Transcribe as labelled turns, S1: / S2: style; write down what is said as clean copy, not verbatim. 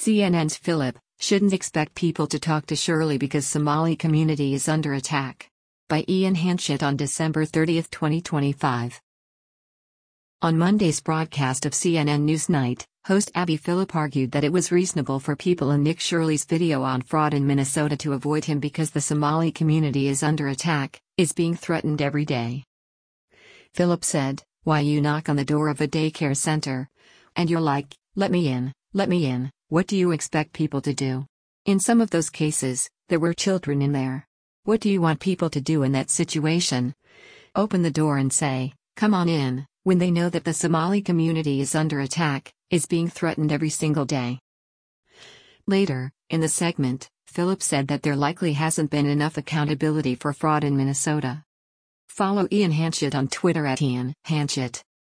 S1: CNN's Philip shouldn't expect people to talk to Shirley because Somali community is under attack. By Ian Hanchett on December 30, 2025. On Monday's broadcast of CNN Newsnight, host Abby Phillip argued that it was reasonable for people in Nick Shirley's video on fraud in Minnesota to avoid him because the Somali community is under attack, is being threatened every day. Phillip said, "Why you knock on the door of a daycare center? And you're like, let me in, what do you expect people to do? In some of those cases, there were children in there. What do you want people to do in that situation? Open the door and say, come on in, when they know that the Somali community is under attack, is being threatened every single day." Later, in the segment, Phillip said that there likely hasn't been enough accountability for fraud in Minnesota. Follow Ian Hanchett on Twitter @IanHanchett.